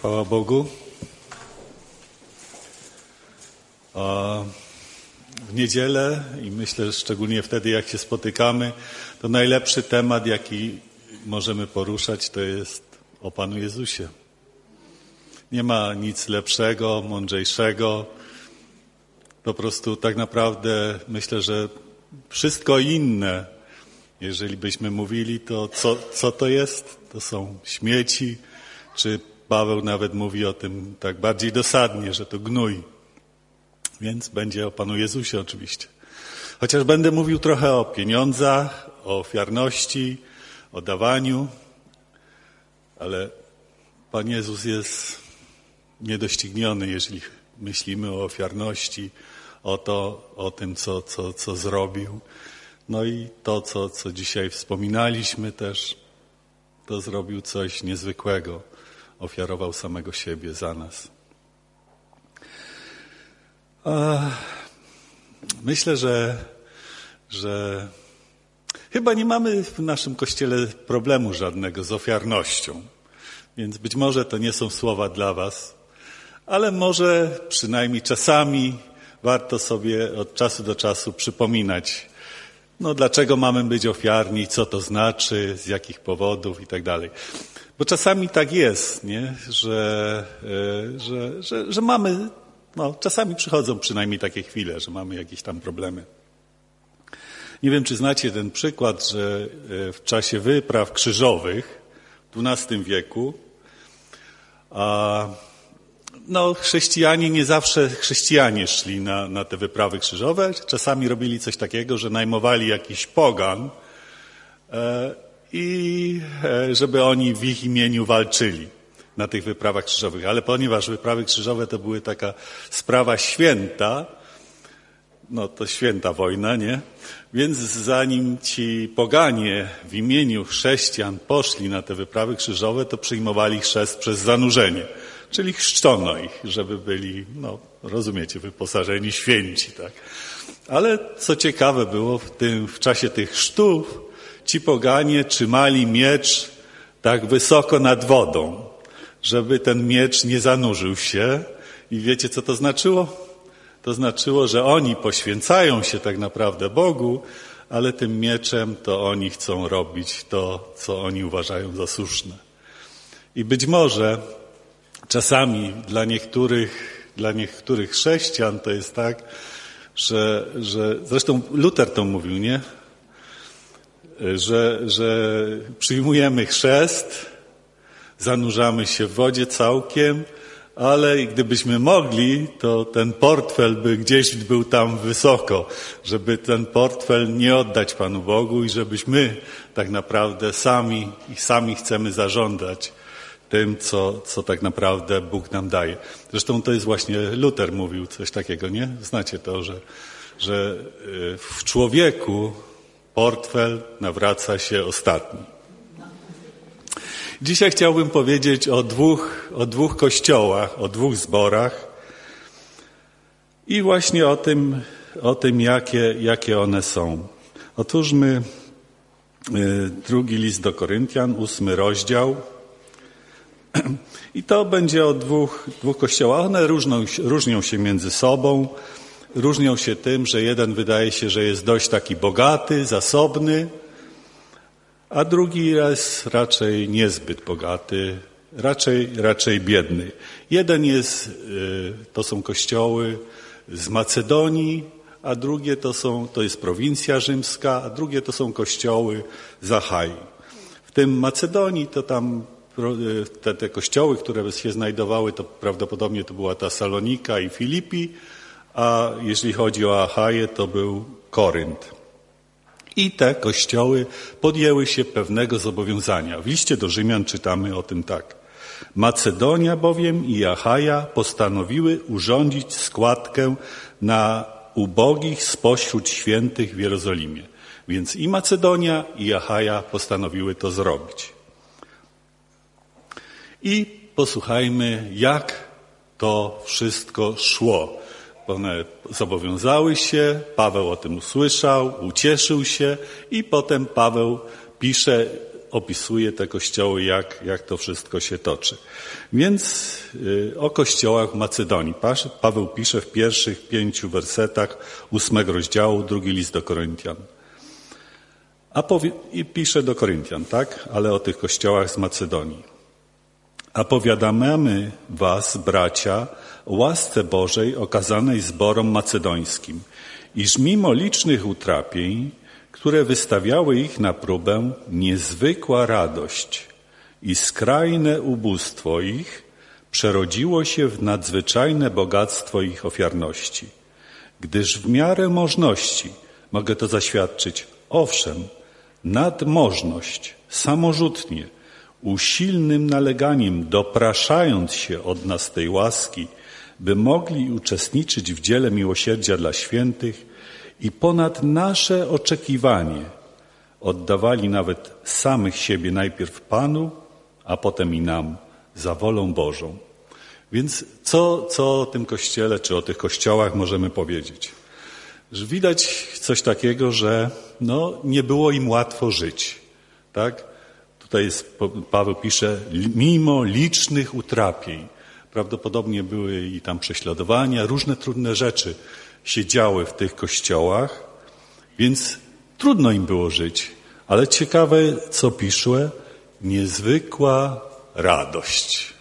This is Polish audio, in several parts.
Chwała Bogu. W niedzielę i myślę, że szczególnie wtedy, jak się spotykamy, to najlepszy temat, jaki możemy poruszać, to jest o Panu Jezusie. Nie ma nic lepszego, mądrzejszego. Po prostu tak naprawdę myślę, że wszystko inne, jeżeli byśmy mówili, to co to jest? To są śmieci, czy Paweł nawet mówi o tym tak bardziej dosadnie, że to gnój. Więc będzie o Panu Jezusie oczywiście. Chociaż będę mówił trochę o pieniądzach, o ofiarności, o dawaniu, ale Pan Jezus jest niedościgniony, jeżeli myślimy o ofiarności, o tym, co zrobił. No i to, co dzisiaj wspominaliśmy też, to zrobił coś niezwykłego. Ofiarował samego siebie za nas. Myślę, że chyba nie mamy w naszym Kościele problemu żadnego z ofiarnością. Więc być może to nie są słowa dla was, ale może przynajmniej czasami warto sobie od czasu do czasu przypominać, dlaczego mamy być ofiarni, co to znaczy, z jakich powodów i tak dalej. Bo czasami tak jest, nie? Że mamy, czasami przychodzą przynajmniej takie chwile, że mamy jakieś tam problemy. Nie wiem, czy znacie ten przykład, że w czasie wypraw krzyżowych w XII wieku chrześcijanie, nie zawsze chrześcijanie szli na te wyprawy krzyżowe. Czasami robili coś takiego, że najmowali jakiś pogan i żeby oni w ich imieniu walczyli na tych wyprawach krzyżowych. Ale ponieważ wyprawy krzyżowe to były taka sprawa święta, to święta wojna, nie? Więc zanim ci poganie w imieniu chrześcijan poszli na te wyprawy krzyżowe, to przyjmowali chrzest przez zanurzenie. Czyli chrzczono ich, żeby byli, rozumiecie, wyposażeni święci, tak. Ale co ciekawe było, w czasie tych chrztów ci poganie trzymali miecz tak wysoko nad wodą, żeby ten miecz nie zanurzył się. I wiecie, co to znaczyło? To znaczyło, że oni poświęcają się tak naprawdę Bogu, ale tym mieczem to oni chcą robić to, co oni uważają za słuszne. I być może czasami dla niektórych chrześcijan to jest tak, że zresztą Luter to mówił, nie? Że przyjmujemy chrzest, zanurzamy się w wodzie całkiem, ale gdybyśmy mogli, to ten portfel by gdzieś był tam wysoko, żeby ten portfel nie oddać Panu Bogu i żebyśmy tak naprawdę sami chcemy zażądać tym, co tak naprawdę Bóg nam daje. Zresztą to jest właśnie Luter mówił coś takiego, nie? Znacie to, że w człowieku portfel nawraca się ostatni. Dzisiaj chciałbym powiedzieć o dwóch kościołach, o dwóch zborach i właśnie o tym jakie one są. Otwórzmy drugi list do Koryntian, 8 rozdział. I to będzie o dwóch kościołach. One różnią się między sobą. Różnią się tym, że jeden wydaje się, że jest dość taki bogaty, zasobny, a drugi jest raczej niezbyt bogaty, raczej biedny. Jeden to są kościoły z Macedonii, a drugie to jest prowincja rzymska, a drugie to są kościoły z Achai. W tym Macedonii to tam te kościoły, które się znajdowały, to prawdopodobnie to była ta Salonika i Filipi, a jeśli chodzi o Achaję, to był Korynt. I te kościoły podjęły się pewnego zobowiązania. W liście do Rzymian czytamy o tym tak. Macedonia bowiem i Achaja postanowiły urządzić składkę na ubogich spośród świętych w Jerozolimie. Więc i Macedonia i Achaja postanowiły to zrobić. I posłuchajmy, jak to wszystko szło. One zobowiązały się, Paweł o tym usłyszał, ucieszył się i potem Paweł pisze opisuje te kościoły, jak to wszystko się toczy. Więc o kościołach w Macedonii. Paweł pisze w pierwszych 5 wersetach 8 rozdziału, 2 list do Koryntian. I pisze do Koryntian, tak? Ale o tych kościołach z Macedonii. A powiadamy was, bracia, o łasce Bożej okazanej zborom macedońskim, iż mimo licznych utrapień, które wystawiały ich na próbę, niezwykła radość i skrajne ubóstwo ich przerodziło się w nadzwyczajne bogactwo ich ofiarności. Gdyż w miarę możności, mogę to zaświadczyć, owszem, nadmożność, samorzutnie, usilnym naleganiem dopraszając się od nas tej łaski, by mogli uczestniczyć w dziele miłosierdzia dla świętych i ponad nasze oczekiwanie oddawali nawet samych siebie najpierw Panu, a potem i nam za wolą Bożą. Więc co o tym Kościele, czy o tych kościołach możemy powiedzieć? Że widać coś takiego, że nie było im łatwo żyć. Tak? Tutaj Paweł pisze, mimo licznych utrapień. Prawdopodobnie były i tam prześladowania, różne trudne rzeczy się działy w tych kościołach, więc trudno im było żyć. Ale ciekawe, co pisze, niezwykła radość.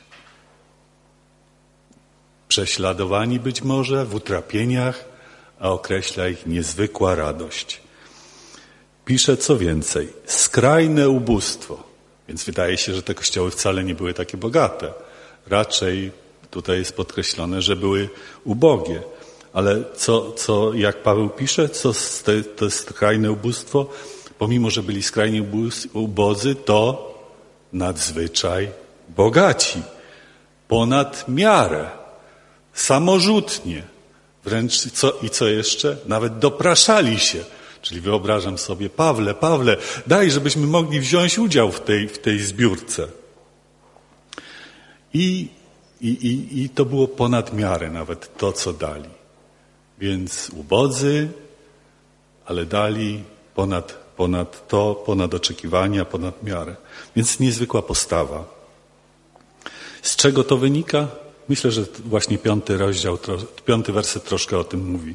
Prześladowani być może w utrapieniach, a określa ich niezwykła radość. Pisze co więcej, skrajne ubóstwo. Więc wydaje się, że te kościoły wcale nie były takie bogate. Raczej tutaj jest podkreślone, że były ubogie. Ale jak Paweł pisze, to jest skrajne ubóstwo? Pomimo, że byli skrajnie ubodzy, to nadzwyczaj bogaci. Ponad miarę. Samorzutnie. Wręcz co jeszcze? Nawet dopraszali się. Czyli wyobrażam sobie, Pawle, daj, żebyśmy mogli wziąć udział w tej zbiórce. I to było ponad miarę nawet to, co dali. Więc ubodzy, ale dali ponad oczekiwania, ponad miarę. Więc niezwykła postawa. Z czego to wynika? Myślę, że właśnie 5 werset troszkę o tym mówi.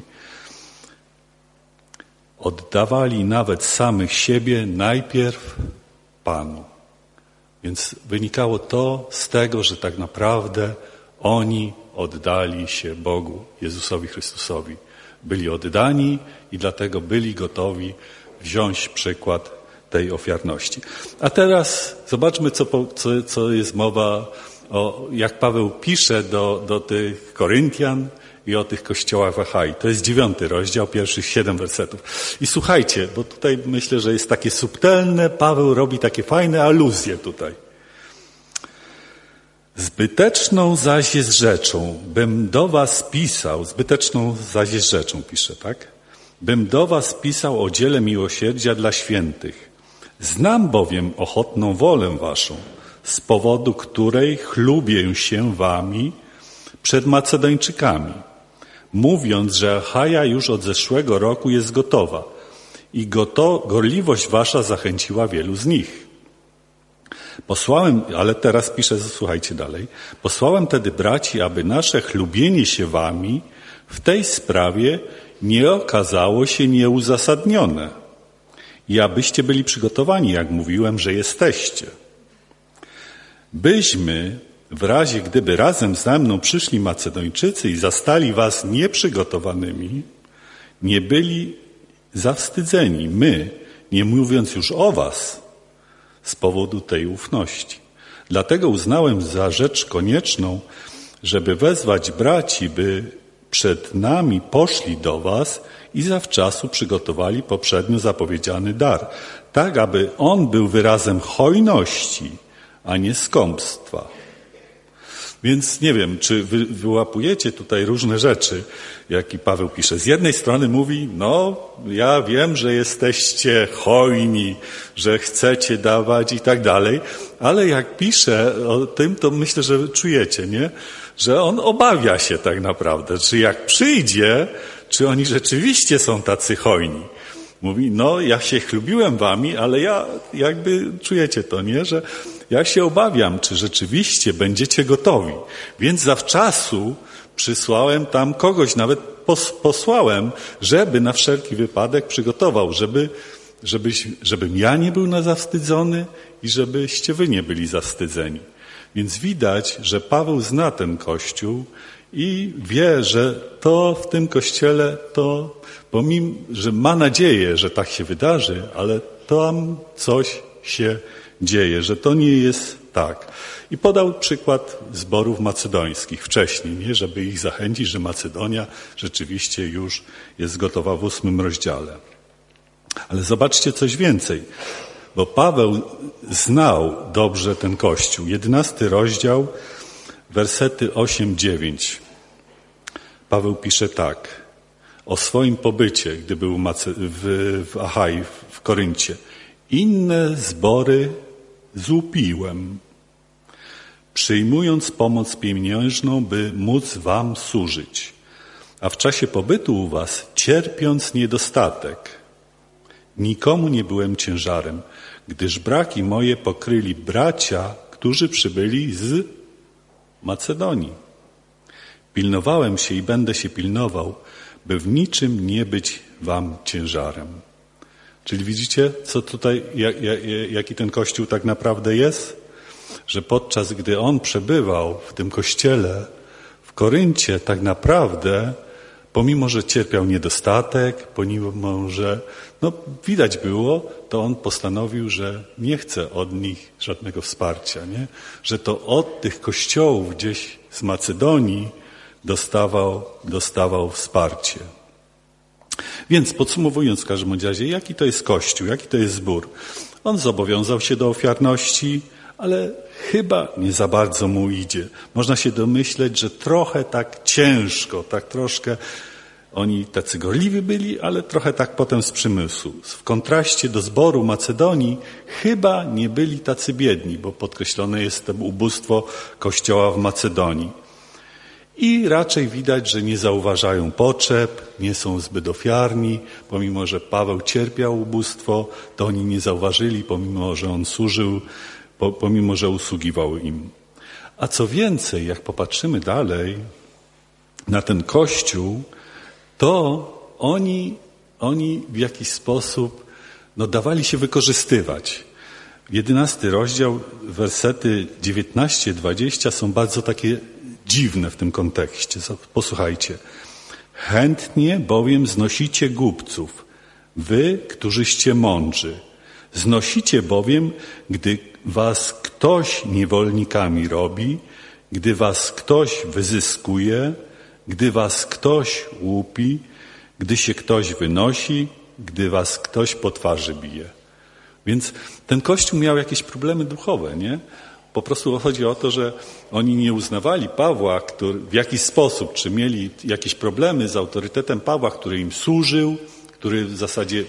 Oddawali nawet samych siebie najpierw Panu. Więc wynikało to z tego, że tak naprawdę oni oddali się Bogu, Jezusowi Chrystusowi. Byli oddani i dlatego byli gotowi wziąć przykład tej ofiarności. A teraz zobaczmy, co jest mowa, jak Paweł pisze do tych Koryntian i o tych kościołach w Achai. To jest 9 rozdział, pierwszych 7 wersetów. I słuchajcie, bo tutaj myślę, że jest takie subtelne, Paweł robi takie fajne aluzje tutaj. Zbyteczną zaś jest rzeczą, bym do was pisał, zbyteczną zaś jest rzeczą, pisze, tak? Bym do was pisał o dziele miłosierdzia dla świętych. Znam bowiem ochotną wolę waszą, z powodu której chlubię się wami przed Macedończykami, mówiąc, że Achaja już od zeszłego roku jest gotowa i gorliwość wasza zachęciła wielu z nich. Posłałem, ale teraz piszę, słuchajcie dalej, posłałem tedy braci, aby nasze chlubienie się wami w tej sprawie nie okazało się nieuzasadnione i abyście byli przygotowani, jak mówiłem, że jesteście. Byśmy w razie, gdyby razem ze mną przyszli Macedończycy i zastali was nieprzygotowanymi, nie byli zawstydzeni, my, nie mówiąc już o was, z powodu tej ufności. Dlatego uznałem za rzecz konieczną, żeby wezwać braci, by przed nami poszli do was i zawczasu przygotowali poprzednio zapowiedziany dar, tak aby on był wyrazem hojności, a nie skąpstwa. Więc nie wiem, czy wyłapujecie tutaj różne rzeczy, jak Paweł pisze. Z jednej strony mówi, ja wiem, że jesteście hojni, że chcecie dawać i tak dalej, ale jak pisze o tym, to myślę, że czujecie, nie? Że on obawia się tak naprawdę, czy jak przyjdzie, czy oni rzeczywiście są tacy hojni. Mówi, no ja się chlubiłem wami, ale ja jakby czujecie to, nie? Że ja się obawiam, czy rzeczywiście będziecie gotowi. Więc zawczasu przysłałem tam kogoś, nawet posłałem, żeby na wszelki wypadek przygotował, żebym ja nie był zawstydzony i żebyście wy nie byli zawstydzeni. Więc widać, że Paweł zna ten Kościół i wie, że to w tym Kościele, to pomimo, że ma nadzieję, że tak się wydarzy, ale tam coś się dzieje, że to nie jest tak. I podał przykład zborów macedońskich wcześniej, nie? Żeby ich zachęcić, że Macedonia rzeczywiście już jest gotowa w 8 rozdziale. Ale zobaczcie coś więcej, bo Paweł znał dobrze ten Kościół. 11 rozdział, wersety 8-9. Paweł pisze tak, o swoim pobycie, gdy był w Achai, w Koryncie. Inne zbory złupiłem, przyjmując pomoc pieniężną, by móc wam służyć. A w czasie pobytu u was, cierpiąc niedostatek, nikomu nie byłem ciężarem, gdyż braki moje pokryli bracia, którzy przybyli z Macedonii. Pilnowałem się i będę się pilnował, by w niczym nie być wam ciężarem. Czyli widzicie, co tutaj, jaki ten Kościół tak naprawdę jest? Że podczas gdy on przebywał w tym Kościele w Koryncie, tak naprawdę, pomimo że cierpiał niedostatek, pomimo że widać było, to on postanowił, że nie chce od nich żadnego wsparcia, nie? Że to od tych kościołów gdzieś z Macedonii dostawał wsparcie. Więc podsumowując w każdym razie, jaki to jest Kościół, jaki to jest zbór? On zobowiązał się do ofiarności, ale chyba nie za bardzo mu idzie. Można się domyśleć, że trochę tak ciężko, tak troszkę oni tacy gorliwi byli, ale trochę tak potem z przymysłu. W kontraście do zboru Macedonii chyba nie byli tacy biedni, bo podkreślone jest to ubóstwo kościoła w Macedonii. I raczej widać, że nie zauważają potrzeb, nie są zbyt ofiarni, pomimo że Paweł cierpiał ubóstwo, to oni nie zauważyli, pomimo że on służył, pomimo że usługiwał im. A co więcej, jak popatrzymy dalej na ten Kościół, to oni w jakiś sposób dawali się wykorzystywać. 11 rozdział, wersety 19-20 są bardzo takie dziwne w tym kontekście. Posłuchajcie. Chętnie bowiem znosicie głupców, wy, którzyście mądrzy. Znosicie bowiem, gdy was ktoś niewolnikami robi, gdy was ktoś wyzyskuje, gdy was ktoś łupi, gdy się ktoś wynosi, gdy was ktoś po twarzy bije. Więc ten Kościół miał jakieś problemy duchowe, nie? Po prostu chodzi o to, że oni nie uznawali Pawła, w jakiś sposób, czy mieli jakieś problemy z autorytetem Pawła, który im służył, który w zasadzie,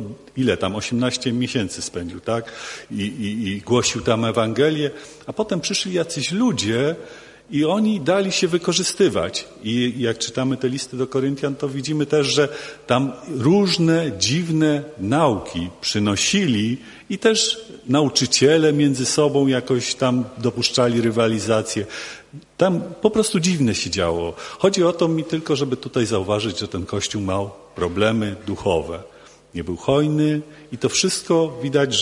18 miesięcy spędził, tak? I głosił tam Ewangelię, a potem przyszli jacyś ludzie i oni dali się wykorzystywać. I jak czytamy te listy do Koryntian, to widzimy też, że tam różne dziwne nauki przynosili i też nauczyciele między sobą jakoś tam dopuszczali rywalizację. Tam po prostu dziwne się działo. Chodzi o to mi tylko, żeby tutaj zauważyć, że ten Kościół miał problemy duchowe. Nie był hojny i to wszystko widać,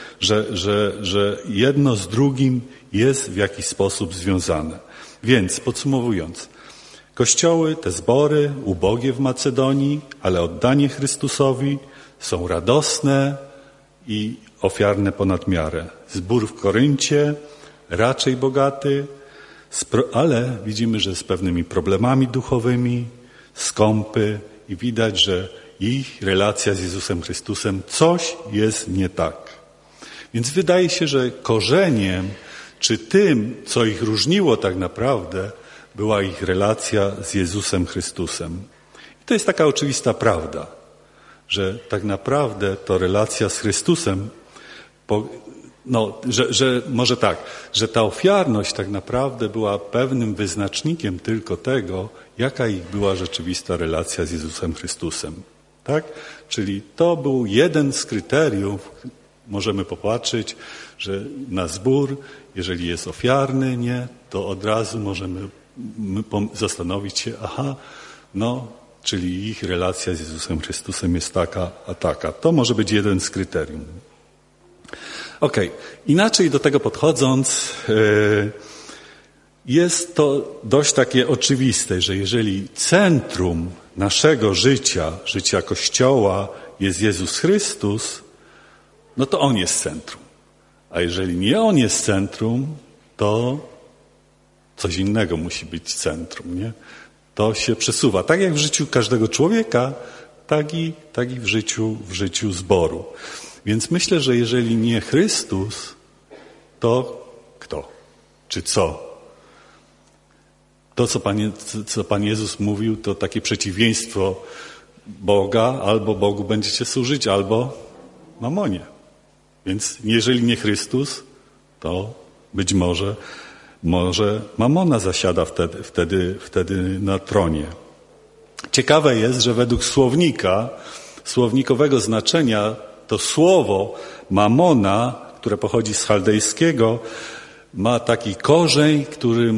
że jedno z drugim jest w jakiś sposób związane. Więc podsumowując, kościoły, te zbory, ubogie w Macedonii, ale oddanie Chrystusowi, są radosne i ofiarne ponad miarę. Zbór w Koryncie, raczej bogaty, ale widzimy, że z pewnymi problemami duchowymi, skąpy i widać, że ich relacja z Jezusem Chrystusem coś jest nie tak. Więc wydaje się, że korzeniem, czy tym, co ich różniło tak naprawdę, była ich relacja z Jezusem Chrystusem. I to jest taka oczywista prawda, że tak naprawdę to relacja z Chrystusem, że ta ofiarność tak naprawdę była pewnym wyznacznikiem tylko tego, jaka ich była rzeczywista relacja z Jezusem Chrystusem. Tak? Czyli to był jeden z kryteriów. Możemy popatrzeć, że na zbór, jeżeli jest ofiarny, nie, to od razu możemy zastanowić się, czyli ich relacja z Jezusem Chrystusem jest taka, a taka. To może być jeden z kryterium. Inaczej do tego podchodząc, jest to dość takie oczywiste, że jeżeli centrum naszego życia Kościoła jest Jezus Chrystus, no to On jest centrum. A jeżeli nie On jest centrum, to coś innego musi być centrum, nie? To się przesuwa. Tak jak w życiu każdego człowieka, tak i w życiu zboru. Więc myślę, że jeżeli nie Chrystus, to kto? Czy co? To, co Pan Jezus mówił, to takie przeciwieństwo Boga. Albo Bogu będziecie służyć, albo mamonie. Więc jeżeli nie Chrystus, to być może mamona zasiada wtedy na tronie. Ciekawe jest, że według słownikowego znaczenia to słowo mamona, które pochodzi z chaldejskiego, ma taki korzeń,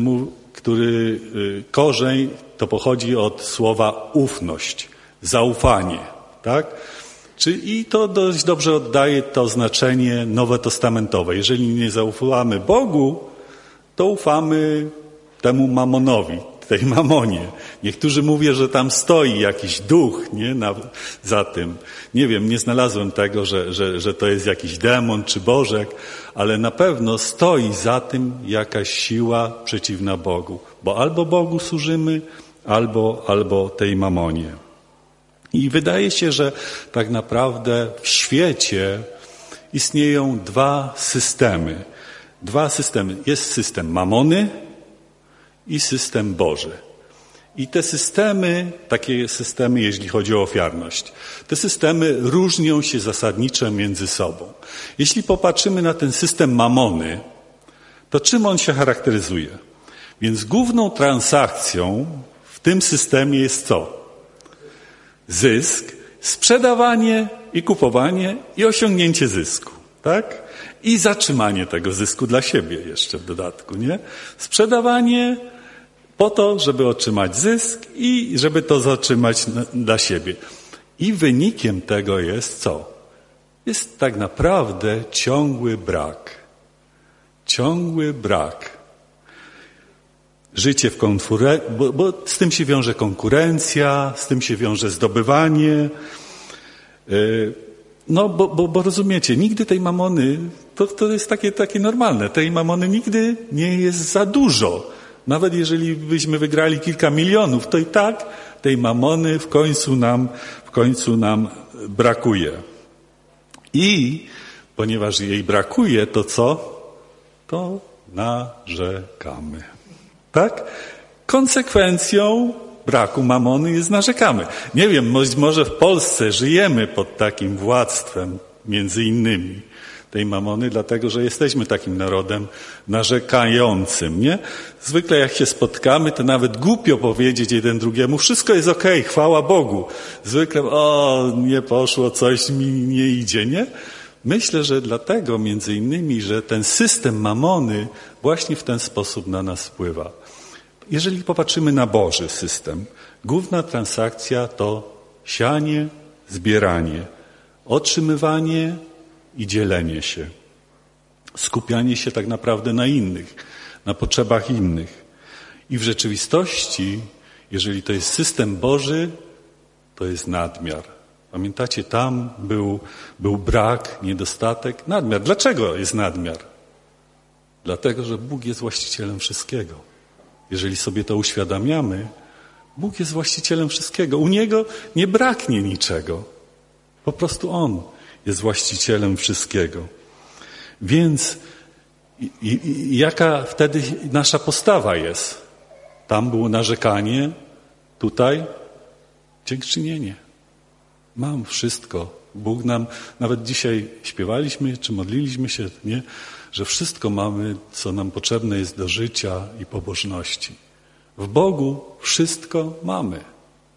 korzeń to pochodzi od słowa ufność, zaufanie, tak? I to dość dobrze oddaje to znaczenie nowotestamentowe. Jeżeli nie zaufamy Bogu, to ufamy temu mamonowi, tej mamonie. Niektórzy mówią, że tam stoi jakiś duch, nie, za tym. Nie wiem, nie znalazłem tego, że to jest jakiś demon czy bożek, ale na pewno stoi za tym jakaś siła przeciwna Bogu. Bo albo Bogu służymy, albo tej mamonie. I wydaje się, że tak naprawdę w świecie istnieją dwa systemy. Jest system mamony i system Boży. I te systemy, takie systemy, jeśli chodzi o ofiarność, te systemy różnią się zasadniczo między sobą. Jeśli popatrzymy na ten system mamony, to czym on się charakteryzuje? Więc główną transakcją w tym systemie jest co? Zysk, sprzedawanie i kupowanie i osiągnięcie zysku, tak? I zatrzymanie tego zysku dla siebie jeszcze w dodatku, nie? Sprzedawanie po to, żeby otrzymać zysk i żeby to zatrzymać dla siebie. I wynikiem tego jest co? Jest tak naprawdę ciągły brak. Ciągły brak. Życie w bo z tym się wiąże konkurencja, z tym się wiąże zdobywanie. Bo rozumiecie, nigdy tej mamony, to jest takie normalne, tej mamony nigdy nie jest za dużo. Nawet jeżeli byśmy wygrali kilka milionów, to i tak tej mamony w końcu nam brakuje. I ponieważ jej brakuje, to co? To narzekamy. Tak? Konsekwencją braku mamony jest narzekamy. Nie wiem, może w Polsce żyjemy pod takim władztwem, między innymi, tej mamony, dlatego, że jesteśmy takim narodem narzekającym, nie? Zwykle jak się spotkamy, to nawet głupio powiedzieć jeden drugiemu, wszystko jest okej, chwała Bogu. Zwykle, nie poszło, coś mi nie idzie, nie? Myślę, że dlatego między innymi, że ten system mamony właśnie w ten sposób na nas wpływa. Jeżeli popatrzymy na Boży system, główna transakcja to sianie, zbieranie, otrzymywanie i dzielenie się. Skupianie się tak naprawdę na innych, na potrzebach innych. I w rzeczywistości, jeżeli to jest system Boży, to jest nadmiar. Pamiętacie, tam był brak, niedostatek, nadmiar. Dlaczego jest nadmiar? Dlatego, że Bóg jest właścicielem wszystkiego. Jeżeli sobie to uświadamiamy, Bóg jest właścicielem wszystkiego. U Niego nie braknie niczego. Po prostu On jest właścicielem wszystkiego. Więc jaka wtedy nasza postawa jest? Tam było narzekanie, tutaj dziękczynienie. Mam wszystko. Bóg nam, nawet dzisiaj śpiewaliśmy, czy modliliśmy się, nie? Że wszystko mamy, co nam potrzebne jest do życia i pobożności. W Bogu wszystko mamy.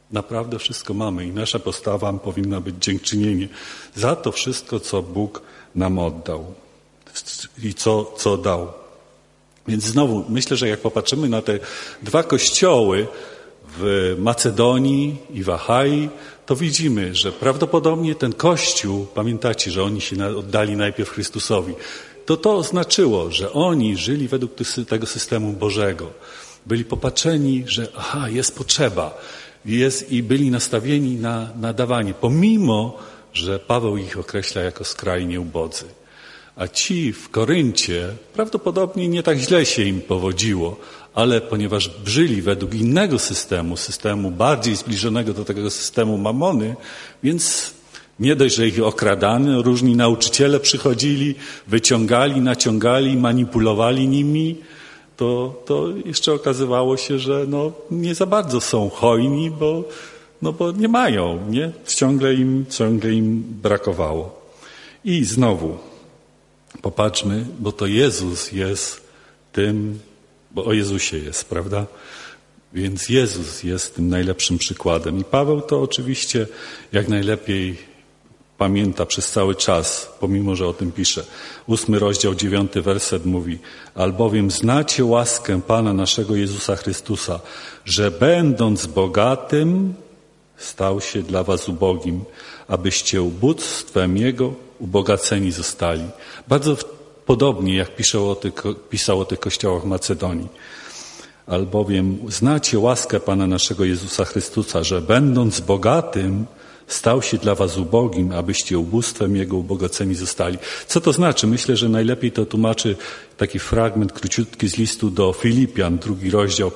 Naprawdę wszystko mamy i nasza postawa powinna być dziękczynienie za to wszystko, co Bóg nam oddał i co dał. Więc znowu myślę, że jak popatrzymy na te dwa kościoły w Macedonii i w Achai, to widzimy, że prawdopodobnie ten Kościół, pamiętacie, że oni się oddali najpierw Chrystusowi, to oznaczyło, że oni żyli według tego systemu Bożego. Byli popatrzeni, że jest potrzeba i byli nastawieni na dawanie, pomimo, że Paweł ich określa jako skrajnie ubodzy. A ci w Koryncie prawdopodobnie nie tak źle się im powodziło, ale ponieważ żyli według innego systemu bardziej zbliżonego do tego systemu Mamony, więc nie dość, że ich okradano, różni nauczyciele przychodzili, wyciągali, naciągali, manipulowali nimi, to jeszcze okazywało się, że nie za bardzo są hojni, bo nie mają, nie? Ciągle im brakowało. I znowu popatrzmy, bo to Jezus jest tym, bo o Jezusie jest, prawda? Więc Jezus jest tym najlepszym przykładem. I Paweł to oczywiście jak najlepiej pamięta przez cały czas, pomimo że o tym pisze. 8 rozdział 9 werset mówi: albowiem znacie łaskę Pana naszego Jezusa Chrystusa, że będąc bogatym stał się dla was ubogim, abyście ubóstwem Jego ubogaceni zostali. Bardzo podobnie jak pisał o tych kościołach Macedonii. Albowiem znacie łaskę Pana naszego Jezusa Chrystusa, że będąc bogatym stał się dla was ubogim, abyście ubóstwem Jego ubogaceni zostali. Co to znaczy? Myślę, że najlepiej to tłumaczy taki fragment króciutki z listu do Filipian, 2 rozdział,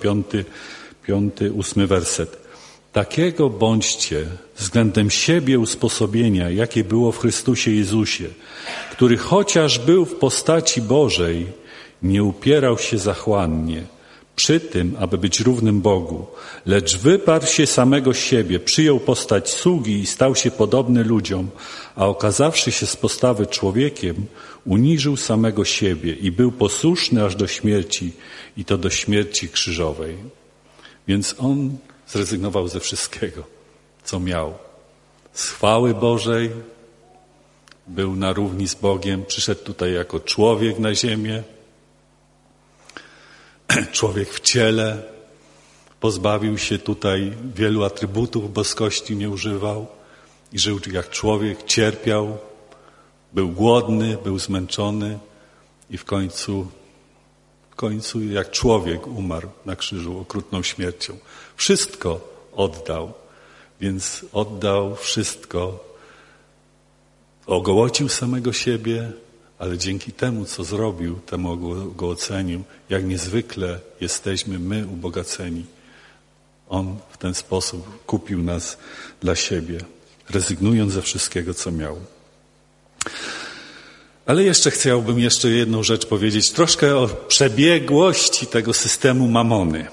8 werset. Takiego bądźcie względem siebie usposobienia, jakie było w Chrystusie Jezusie, który chociaż był w postaci Bożej, nie upierał się zachłannie przy tym, aby być równym Bogu, lecz wyparł się samego siebie, przyjął postać sługi i stał się podobny ludziom, a okazawszy się z postawy człowiekiem, uniżył samego siebie i był posłuszny aż do śmierci, i to do śmierci krzyżowej. Więc on zrezygnował ze wszystkiego, co miał. Z chwały Bożej był na równi z Bogiem, przyszedł tutaj jako człowiek na ziemię, człowiek w ciele, pozbawił się tutaj wielu atrybutów boskości, nie używał i żył jak człowiek, cierpiał, był głodny, był zmęczony i w końcu jak człowiek umarł na krzyżu okrutną śmiercią. Wszystko oddał, więc oddał wszystko, ogołocił samego siebie, ale dzięki temu, co zrobił, temu go ocenił, jak niezwykle jesteśmy my ubogaceni. On w ten sposób kupił nas dla siebie, rezygnując ze wszystkiego, co miał. Ale jeszcze chciałbym jedną rzecz powiedzieć, troszkę o przebiegłości tego systemu Mamony.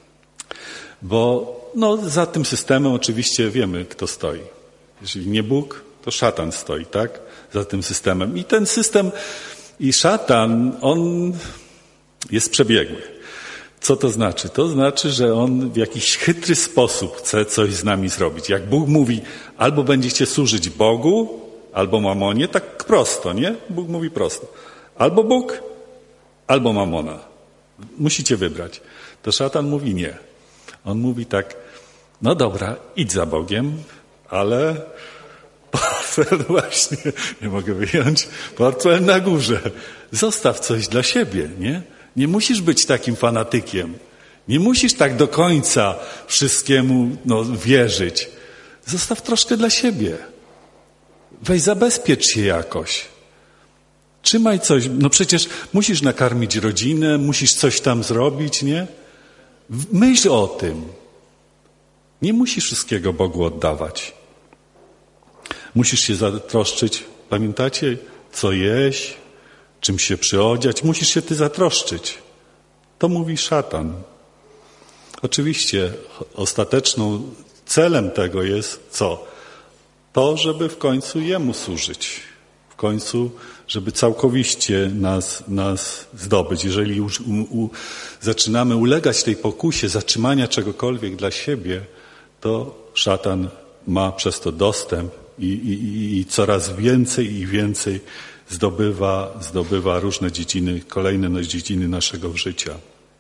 Bo za tym systemem oczywiście wiemy, kto stoi. Jeżeli nie Bóg, to szatan stoi, tak? Za tym systemem. I ten system i szatan, on jest przebiegły. Co to znaczy? To znaczy, że on w jakiś chytry sposób chce coś z nami zrobić. Jak Bóg mówi, albo będziecie służyć Bogu, albo Mamonie, tak prosto, nie? Bóg mówi prosto. Albo Bóg, albo Mamona. Musicie wybrać. To szatan mówi nie. On mówi tak, no dobra, idź za Bogiem, ale portfel właśnie, nie mogę wyjąć, portfel na górze. Zostaw coś dla siebie, nie? Nie musisz być takim fanatykiem. Nie musisz tak do końca wszystkiemu wierzyć. Zostaw troszkę dla siebie. Weź zabezpiecz się jakoś. Trzymaj coś. Przecież musisz nakarmić rodzinę, musisz coś tam zrobić, nie? Myśl o tym. Nie musisz wszystkiego Bogu oddawać. Musisz się zatroszczyć, pamiętacie, co jeść, czym się przyodziać. Musisz się ty zatroszczyć. To mówi szatan. Oczywiście ostateczną celem tego jest co? To, żeby w końcu Jemu służyć. W końcu, żeby całkowicie nas zdobyć. Jeżeli już zaczynamy ulegać tej pokusie zatrzymania czegokolwiek dla siebie, to szatan ma przez to dostęp i coraz więcej i więcej zdobywa różne dziedziny, kolejne dziedziny naszego życia.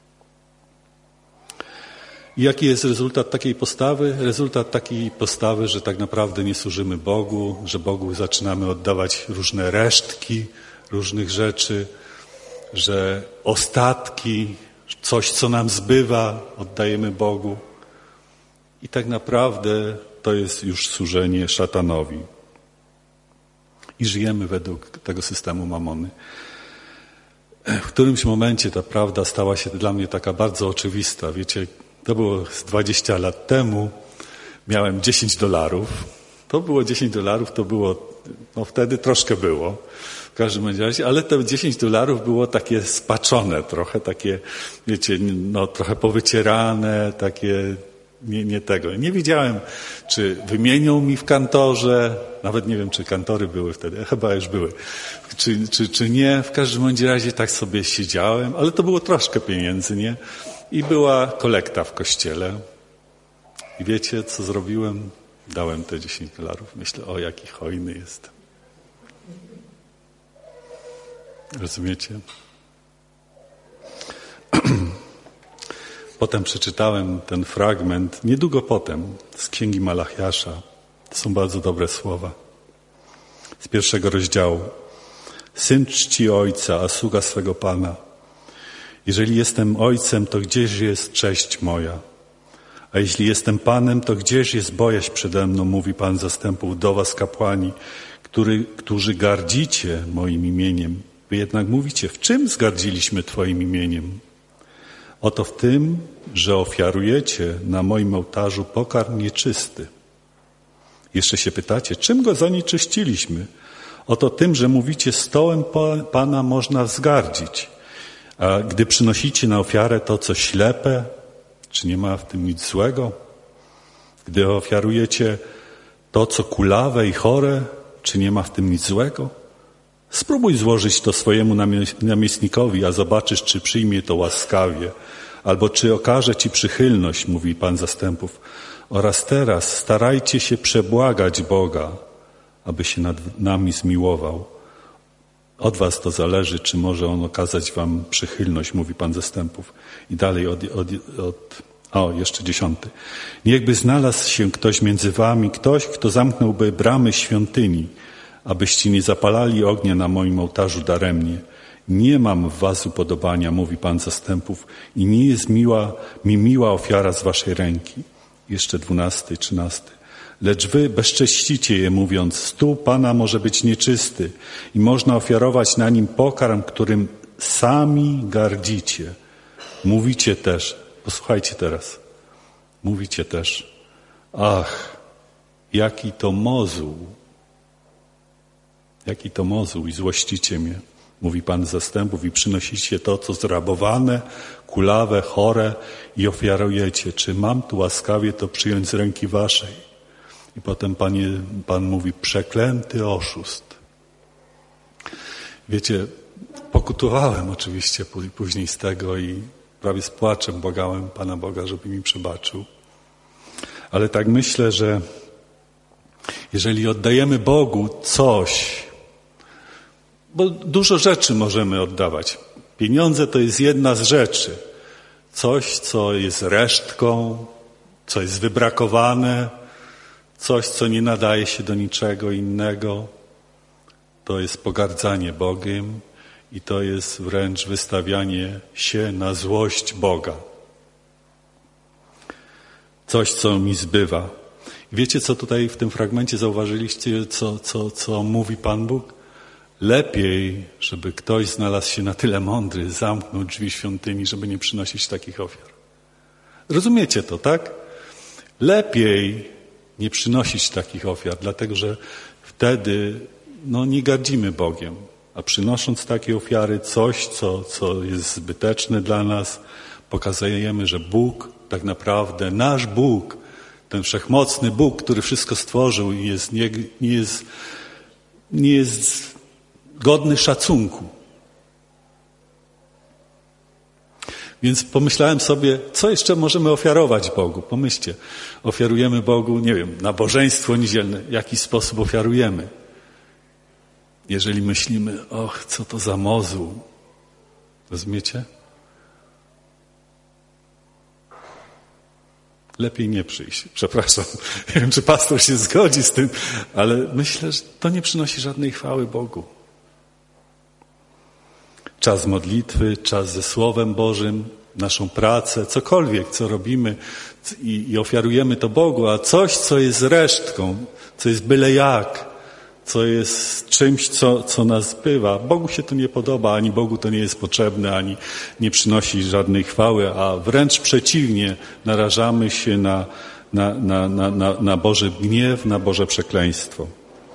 I jaki jest rezultat takiej postawy? Rezultat takiej postawy, że tak naprawdę nie służymy Bogu, że Bogu zaczynamy oddawać różne resztki różnych rzeczy, że ostatki, coś co nam zbywa, oddajemy Bogu. I tak naprawdę to jest już służenie szatanowi. I żyjemy według tego systemu mamony. W którymś momencie ta prawda stała się dla mnie taka bardzo oczywista. Wiecie, to było z 20 lat temu. Miałem $10. To było $10, to było, no wtedy troszkę było. W każdym razie, ale te $10 było takie spaczone trochę, takie, wiecie, no trochę powycierane, takie nie tego. Nie wiedziałem, czy wymienią mi w kantorze, nawet nie wiem, czy kantory były wtedy, chyba już były, czy nie. W każdym razie tak sobie siedziałem, ale to było troszkę pieniędzy, nie? I była kolekta w kościele. I wiecie, co zrobiłem? Dałem te $10. Myślę, o jaki hojny jestem. Rozumiecie? Potem przeczytałem ten fragment, niedługo potem, z Księgi Malachiasza. To są bardzo dobre słowa. Z 1 rozdziału. Syn czci ojca, a sługa swego Pana. Jeżeli jestem ojcem, to gdzież jest cześć moja? A jeśli jestem Panem, to gdzież jest bojaźń przede mną, mówi Pan zastępów do was, kapłani, którzy gardzicie moim imieniem. Wy jednak mówicie, w czym zgardziliśmy Twoim imieniem? Oto w tym, że ofiarujecie na moim ołtarzu pokarm nieczysty. Jeszcze się pytacie, czym go zanieczyściliśmy? Oto tym, że mówicie, stołem Pana można wzgardzić. A gdy przynosicie na ofiarę to, co ślepe, czy nie ma w tym nic złego? Gdy ofiarujecie to, co kulawe i chore, czy nie ma w tym nic złego? Spróbuj złożyć to swojemu namiestnikowi, a zobaczysz, czy przyjmie to łaskawie, albo czy okaże ci przychylność, mówi Pan zastępów. Oraz teraz starajcie się przebłagać Boga, aby się nad nami zmiłował. Od was to zależy, czy może On okazać wam przychylność, mówi Pan zastępów. I dalej jeszcze 10. Niechby znalazł się ktoś między wami, ktoś, kto zamknąłby bramy świątyni, abyście nie zapalali ognia na moim ołtarzu daremnie. Nie mam w was upodobania, mówi Pan zastępów, i nie jest miła ofiara z waszej ręki. Jeszcze 12, 13. Lecz wy bezcześcicie je, mówiąc, stół Pana może być nieczysty i można ofiarować na nim pokarm, którym sami gardzicie. Mówicie też, posłuchajcie teraz, mówicie też, ach, jaki to mozuł i złościcie mnie, mówi Pan zastępów, i przynosicie to, co zrabowane, kulawe, chore i ofiarujecie. Czy mam tu łaskawie to przyjąć z ręki waszej? I potem Pan mówi, przeklęty oszust. Wiecie, pokutowałem oczywiście później z tego i prawie z płaczem błagałem Pana Boga, żeby mi przebaczył. Ale tak myślę, że jeżeli oddajemy Bogu coś, bo dużo rzeczy możemy oddawać. Pieniądze to jest jedna z rzeczy. Coś, co jest resztką, co jest wybrakowane, coś, co nie nadaje się do niczego innego. To jest pogardzanie Bogiem i to jest wręcz wystawianie się na złość Boga. Coś, co mi zbywa. I wiecie, co tutaj w tym fragmencie zauważyliście, co mówi Pan Bóg? Lepiej, żeby ktoś znalazł się na tyle mądry, zamknął drzwi świątyni, żeby nie przynosić takich ofiar. Rozumiecie to, tak? Lepiej nie przynosić takich ofiar, dlatego że wtedy nie gardzimy Bogiem. A przynosząc takie ofiary, coś, co jest zbyteczne dla nas, pokazujemy, że Bóg, tak naprawdę nasz Bóg, ten wszechmocny Bóg, który wszystko stworzył i nie jest godny szacunku. Więc pomyślałem sobie, co jeszcze możemy ofiarować Bogu. Pomyślcie, ofiarujemy Bogu, nie wiem, nabożeństwo niedzielne. W jaki sposób ofiarujemy? Jeżeli myślimy, co to za mozuł. Rozumiecie? Lepiej nie przyjść. Przepraszam. Nie wiem, czy pastor się zgodzi z tym, ale myślę, że to nie przynosi żadnej chwały Bogu. Czas modlitwy, czas ze Słowem Bożym, naszą pracę, cokolwiek, co robimy i ofiarujemy to Bogu, a coś, co jest resztką, co jest byle jak, co jest czymś, co nas bywa. Bogu się to nie podoba, ani Bogu to nie jest potrzebne, ani nie żadnej chwały, a wręcz przeciwnie, narażamy się na Boży gniew, na Boże przekleństwo.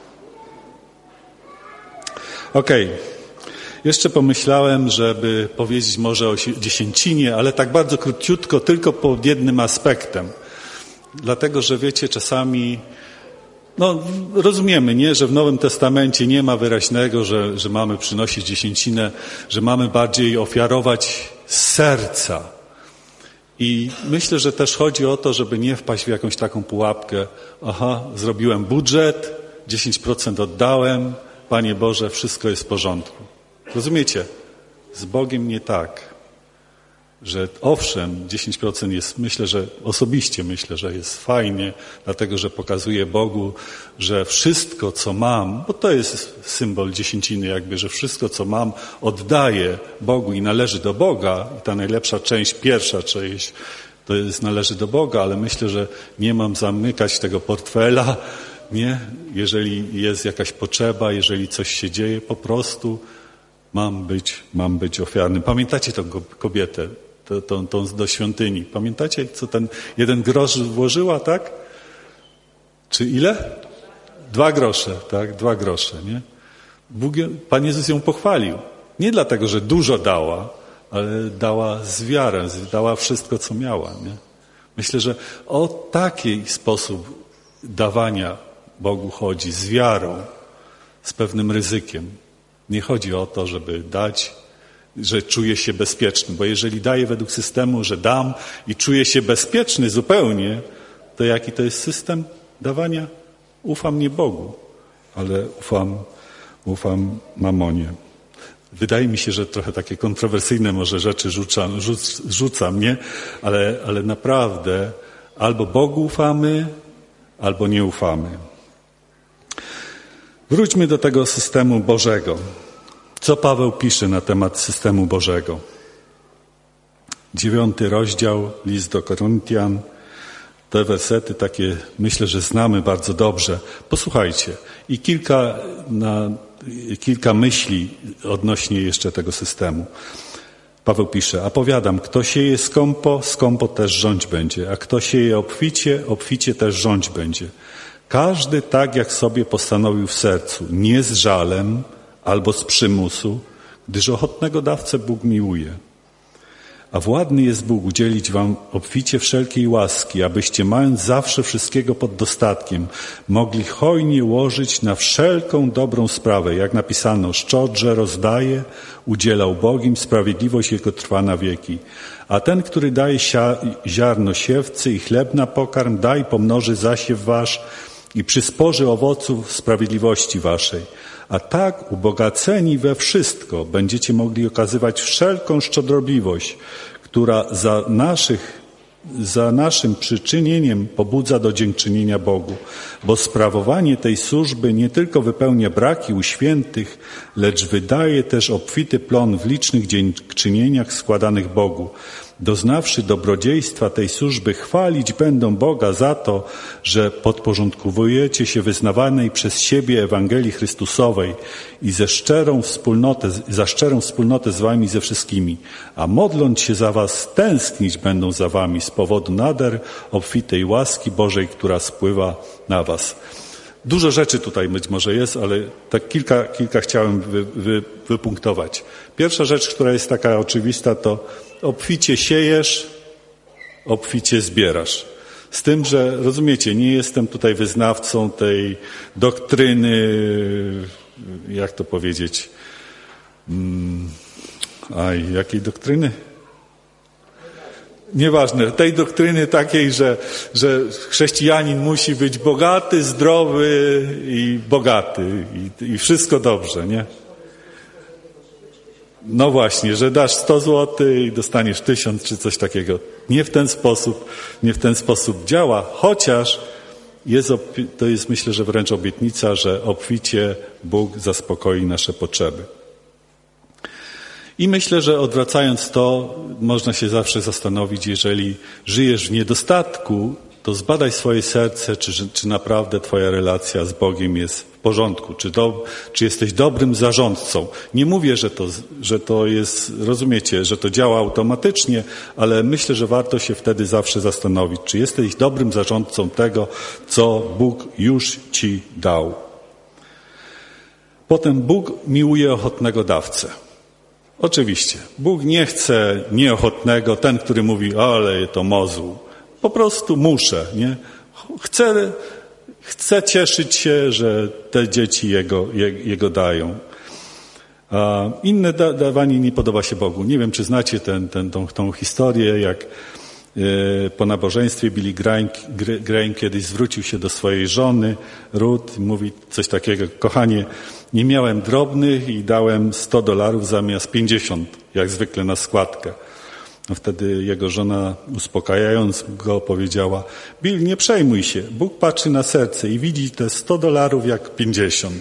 Okej. Jeszcze pomyślałem, żeby powiedzieć może o dziesięcinie, ale tak bardzo króciutko, tylko pod jednym aspektem. Dlatego, że wiecie, czasami rozumiemy, nie, że w Nowym Testamencie nie ma wyraźnego, że mamy przynosić dziesięcinę, że mamy bardziej ofiarować z serca. I myślę, że też chodzi o to, żeby nie wpaść w jakąś taką pułapkę. Zrobiłem budżet, 10% oddałem, Panie Boże, wszystko jest w porządku. Rozumiecie? Z Bogiem nie tak. Że owszem, 10% jest, osobiście myślę, że jest fajnie, dlatego, że pokazuje Bogu, że wszystko, co mam, bo to jest symbol dziesięciny jakby, że wszystko, co mam, oddaję Bogu i należy do Boga. I ta najlepsza część, pierwsza część, to jest należy do Boga, ale myślę, że nie mam zamykać tego portfela, nie? Jeżeli jest jakaś potrzeba, jeżeli coś się dzieje, po prostu mam być ofiarnym. Pamiętacie tą kobietę, tą do świątyni? Pamiętacie, co ten 1 grosz włożyła, tak? Czy ile? 2 grosze, tak? 2 grosze, nie? Pan Jezus ją pochwalił. Nie dlatego, że dużo dała, ale dała z wiarą, dała wszystko, co miała, nie? Myślę, że o taki sposób dawania Bogu chodzi, z wiarą, z pewnym ryzykiem. Nie chodzi o to, żeby dać, że czuję się bezpieczny, bo jeżeli daję według systemu, że dam i czuję się bezpieczny zupełnie, to jaki to jest system dawania? Ufam nie Bogu, ale ufam mamonie. Wydaje mi się, że trochę takie kontrowersyjne może rzeczy rzucam, nie? Ale naprawdę albo Bogu ufamy, albo nie ufamy. Wróćmy do tego systemu Bożego. Co Paweł pisze na temat systemu Bożego? 9 rozdział, list do Koryntian. Te wersety takie, myślę, że znamy bardzo dobrze. Posłuchajcie. I kilka myśli odnośnie jeszcze tego systemu. Paweł pisze, a powiadam, kto sieje skąpo, skąpo też rządź będzie, a kto sieje obficie, obficie też rządź będzie. Każdy tak, jak sobie postanowił w sercu, nie z żalem albo z przymusu, gdyż ochotnego dawcę Bóg miłuje. A władny jest Bóg udzielić wam obficie wszelkiej łaski, abyście mając zawsze wszystkiego pod dostatkiem, mogli hojnie łożyć na wszelką dobrą sprawę. Jak napisano, szczodrze rozdaje, udziela ubogim, sprawiedliwość Jego trwa na wieki. A ten, który daje ziarno siewcy i chleb na pokarm, daj pomnoży zasiew wasz i przysporzy owoców sprawiedliwości waszej. A tak ubogaceni we wszystko będziecie mogli okazywać wszelką szczodrobliwość, która za naszym przyczynieniem pobudza do dziękczynienia Bogu, bo sprawowanie tej służby nie tylko wypełnia braki u świętych, lecz wydaje też obfity plon w licznych dziękczynieniach składanych Bogu. Doznawszy dobrodziejstwa tej służby, chwalić będą Boga za to, że podporządkowujecie się wyznawanej przez siebie Ewangelii Chrystusowej i za szczerą wspólnotę z wami ze wszystkimi. A modląc się za was, tęsknić będą za wami z powodu nader obfitej łaski Bożej, która spływa na was. Dużo rzeczy tutaj być może jest, ale tak kilka chciałem wypunktować. Pierwsza rzecz, która jest taka oczywista, to obficie siejesz, obficie zbierasz. Z tym, że rozumiecie, nie jestem tutaj wyznawcą tej doktryny, jak to powiedzieć, jakiej doktryny? Nieważne, tej doktryny takiej, że chrześcijanin musi być bogaty, zdrowy i bogaty i wszystko dobrze, nie? No właśnie, że dasz 100 zł i dostaniesz 1000 czy coś takiego. Nie w ten sposób działa, chociaż to jest myślę, że wręcz obietnica, że obficie Bóg zaspokoi nasze potrzeby. I myślę, że odwracając to, można się zawsze zastanowić, jeżeli żyjesz w niedostatku, to zbadaj swoje serce, czy naprawdę twoja relacja z Bogiem jest w porządku, czy jesteś dobrym zarządcą. Nie mówię, że to jest, rozumiecie, że to działa automatycznie, ale myślę, że warto się wtedy zawsze zastanowić, czy jesteś dobrym zarządcą tego, co Bóg już ci dał. Potem Bóg miłuje ochotnego dawcę. Oczywiście, Bóg nie chce nieochotnego, ten, który mówi, ale to mozuł. Po prostu muszę, nie? Chcę cieszyć się, że te dzieci Jego dają. A inne dawanie nie podoba się Bogu. Nie wiem, czy znacie tą historię, jak po nabożeństwie Billy Graham kiedyś zwrócił się do swojej żony, Ruth, i mówi coś takiego, kochanie, nie miałem drobnych i dałem $100 zamiast 50, jak zwykle na składkę. No wtedy jego żona, uspokajając go, powiedziała, Bill, nie przejmuj się, Bóg patrzy na serce i widzi te $100 jak 50.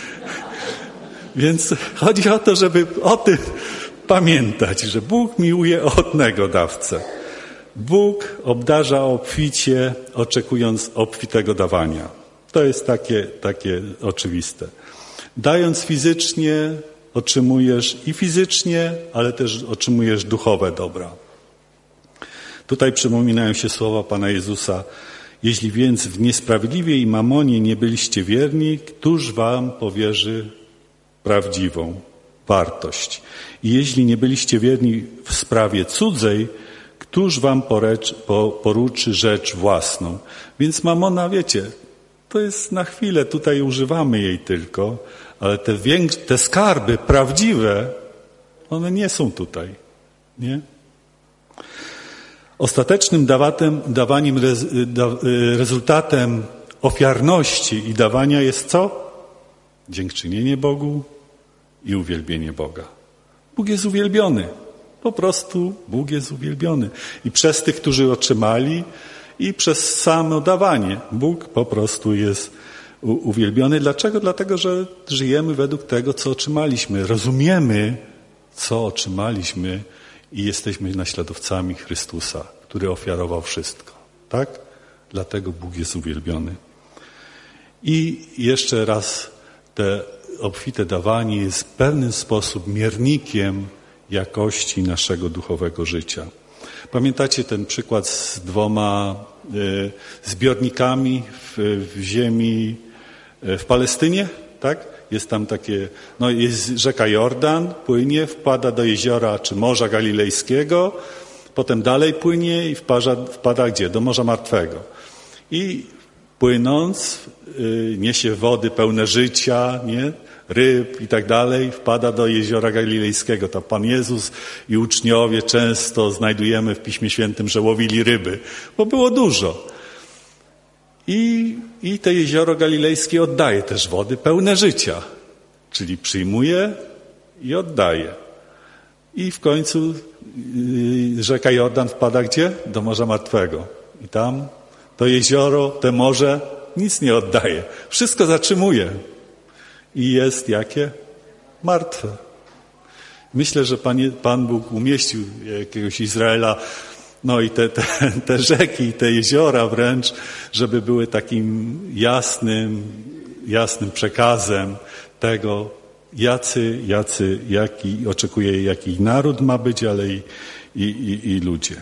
Więc chodzi o to, żeby o tym pamiętać, że Bóg miłuje ochotnego dawcę. Bóg obdarza obficie, oczekując obfitego dawania. To jest takie oczywiste. Dając fizycznie, otrzymujesz i fizycznie, ale też otrzymujesz duchowe dobra. Tutaj przypominają się słowa Pana Jezusa. Jeśli więc w niesprawiedliwej i mamonie nie byliście wierni, któż wam powierzy prawdziwą wartość? I jeśli nie byliście wierni w sprawie cudzej, któż wam poruczy rzecz własną? Więc mamona, wiecie, to jest na chwilę, tutaj używamy jej tylko, ale te skarby prawdziwe, one nie są tutaj, nie? Ostatecznym rezultatem ofiarności i dawania jest co? Dziękczynienie Bogu i uwielbienie Boga. Bóg jest uwielbiony. Po prostu Bóg jest uwielbiony. I przez tych, którzy otrzymali, i przez samo dawanie. Bóg po prostu jest uwielbiony. Dlaczego? Dlatego, że żyjemy według tego, co otrzymaliśmy. Rozumiemy, co otrzymaliśmy i jesteśmy naśladowcami Chrystusa, który ofiarował wszystko. Tak? Dlatego Bóg jest uwielbiony. I jeszcze raz, te obfite dawanie jest w pewien sposób miernikiem jakości naszego duchowego życia. Pamiętacie ten przykład z 2 zbiornikami w ziemi w Palestynie? Tak? Jest tam jest rzeka Jordan, płynie, wpada do jeziora czy Morza Galilejskiego, potem dalej płynie i wpada gdzie? Do Morza Martwego. I płynąc niesie wody pełne życia, nie? Ryb i tak dalej, wpada do jeziora Galilejskiego. To Pan Jezus i uczniowie często znajdujemy w Piśmie Świętym, że łowili ryby, bo było dużo. I to jezioro galilejskie oddaje też wody pełne życia, czyli przyjmuje i oddaje. I w końcu rzeka Jordan wpada gdzie? Do Morza Martwego. I tam to jezioro, to morze nic nie oddaje. Wszystko zatrzymuje. I jest jakie? Martwe. Myślę, że Pan Bóg umieścił jakiegoś Izraela, no i te rzeki, te jeziora wręcz, żeby były takim jasnym przekazem tego, jaki oczekuje, jaki naród ma być, ale i ludzie.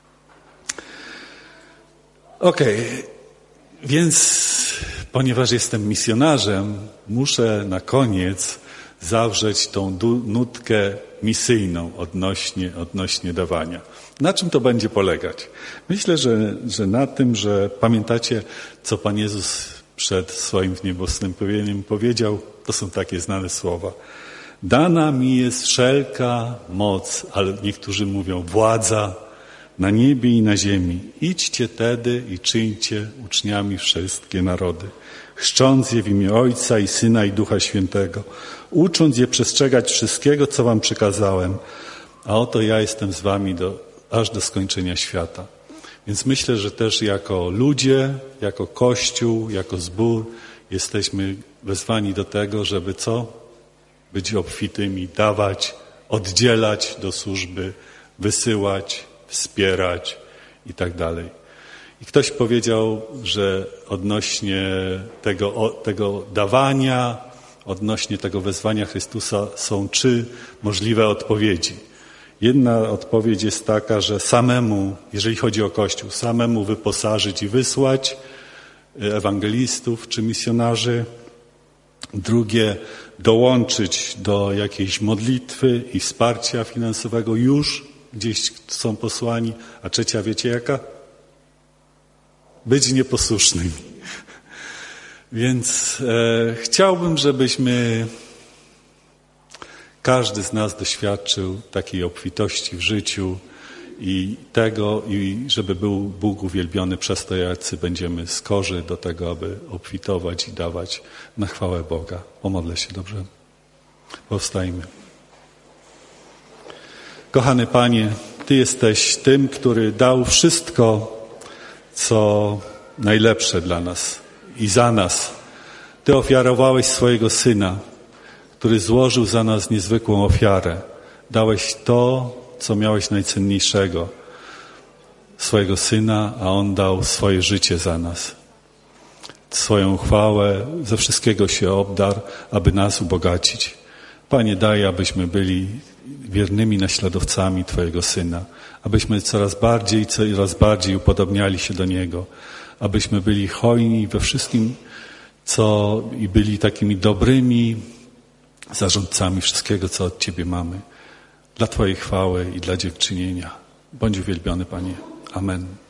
Okej, więc ponieważ jestem misjonarzem, muszę na koniec zawrzeć tą nutkę misyjną odnośnie dawania. Na czym to będzie polegać? Myślę, że na tym, że pamiętacie, co Pan Jezus przed swoim niebowstąpieniem powiedział, to są takie znane słowa. Dana mi jest wszelka moc, ale niektórzy mówią władza na niebie i na ziemi. Idźcie tedy i czyńcie uczniami wszystkie narody, chrzcząc je w imię Ojca i Syna i Ducha Świętego, ucząc je przestrzegać wszystkiego, co wam przykazałem. A oto ja jestem z wami aż do skończenia świata. Więc myślę, że też jako ludzie, jako Kościół, jako zbór jesteśmy wezwani do tego, żeby co? Być obfitymi, dawać, oddzielać do służby, wysyłać, wspierać i tak dalej. I ktoś powiedział, że odnośnie tego dawania, odnośnie tego wezwania Chrystusa są 3 możliwe odpowiedzi. Jedna odpowiedź jest taka, że samemu, jeżeli chodzi o Kościół, samemu wyposażyć i wysłać ewangelistów czy misjonarzy. Drugie, dołączyć do jakiejś modlitwy i wsparcia finansowego już gdzieś są posłani. A trzecia, wiecie jaka? Być nieposłusznymi. Więc chciałbym, żebyśmy każdy z nas doświadczył takiej obfitości w życiu i tego, i żeby był Bóg uwielbiony przez to, jacy będziemy skorzy do tego, aby obfitować i dawać na chwałę Boga. Pomodlę się, dobrze? Powstajmy. Kochany Panie, Ty jesteś tym, który dał wszystko, co najlepsze dla nas i za nas. Ty ofiarowałeś swojego Syna, który złożył za nas niezwykłą ofiarę. Dałeś to, co miałeś najcenniejszego, swojego Syna, a On dał swoje życie za nas. Swoją chwałę, ze wszystkiego się obdarł, aby nas ubogacić. Panie, daj, abyśmy byli wiernymi naśladowcami Twojego Syna, abyśmy coraz bardziej upodobniali się do Niego, abyśmy byli hojni we wszystkim, i byli takimi dobrymi zarządcami wszystkiego, co od Ciebie mamy. Dla Twojej chwały i dla dziękczynienia. Bądź uwielbiony, Panie. Amen.